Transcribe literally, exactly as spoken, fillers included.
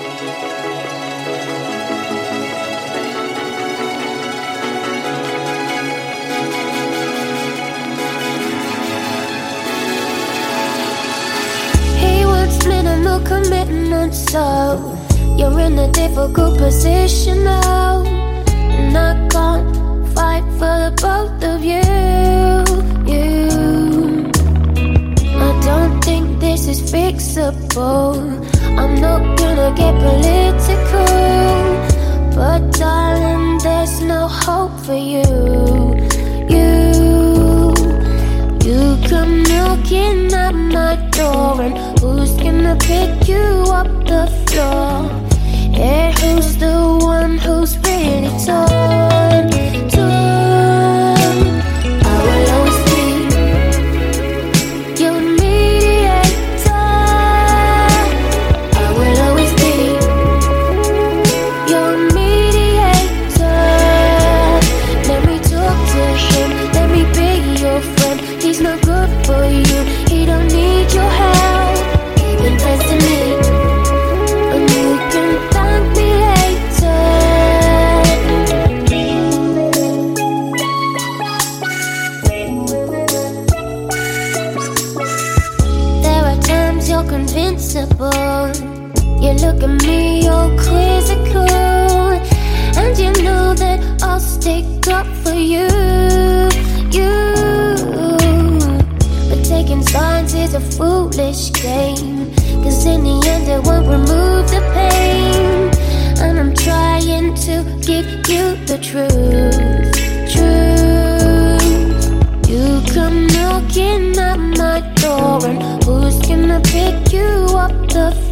Minimal commitment, so you're in a difficult position now, and I can't fight for the both of you. You, I don't think this is fixable. I'm not gonna get political, but darling, there's no hope for you. You, you come knocking at my door, and who's gonna pick you up the floor? Yeah, who's the one who's really torn, torn? I will always be your mediator. I will always be your mediator. Let me talk to him, let me be your friend. He's not good for you, he don't need your help. Even friends to me, and you can thank me later. There are times you're convincible. You look at me, you're quizzical, and you know that I'll stick up for you. You, but taking sides is a foolish game, 'cause in the end it won't remove the pain. And I'm trying to give you the truth, truth. You come knocking at my door, and who's gonna pick you up the